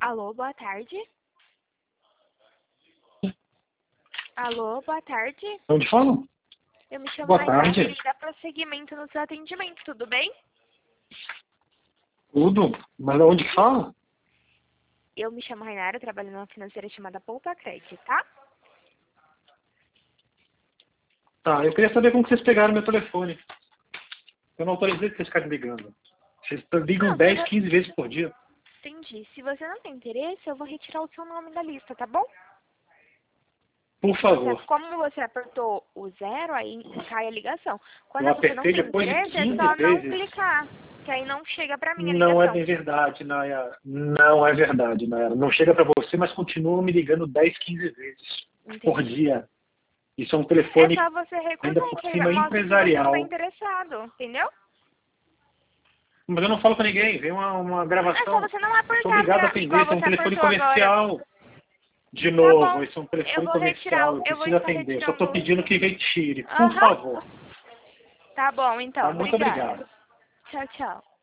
Alô, boa tarde. Alô, boa tarde. Onde fala? Eu me chamo Boa Rainara tarde. e dá prosseguimento nos atendimentos, tudo bem? Tudo? Mas onde que fala? Eu me chamo Rainara, trabalho numa financeira chamada Poupa Crédito, tá? Tá, eu queria saber como que vocês pegaram meu telefone. Eu não autorizei que vocês ficarem ligando. Vocês ligam Não, 10, 15 vezes por dia. entendi. Se você não tem interesse, eu vou retirar o seu nome da lista, tá bom? Por favor. Como você apertou o 0, aí cai a ligação. Quando Eu você não apertei tem depois de interesse, é 15 só não vezes. clicar, que aí não chega pra mim a Não é ligação. bem verdade, Nayara. Não é verdade, Nayara. Não chega pra você, mas continua me ligando 10, 15 vezes por Entendi. dia. Isso é um É telefone só você ainda recusar, por que aí cima mostra que você não tá empresarial. interessado, entendeu? Mas eu não falo pra ninguém. Vem uma É só gravação. você não Eu sou apertar obrigado a igual atender. Isso é um você telefone apertou agora. comercial. De Tá novo, bom. esse é um Eu telefone vou retirar, comercial, eu eu vou preciso estar atender. Só estou retirando. pedindo que retire, por Aham. favor. Tá bom, então. Tá? Muito Obrigada. obrigado. Tchau, tchau.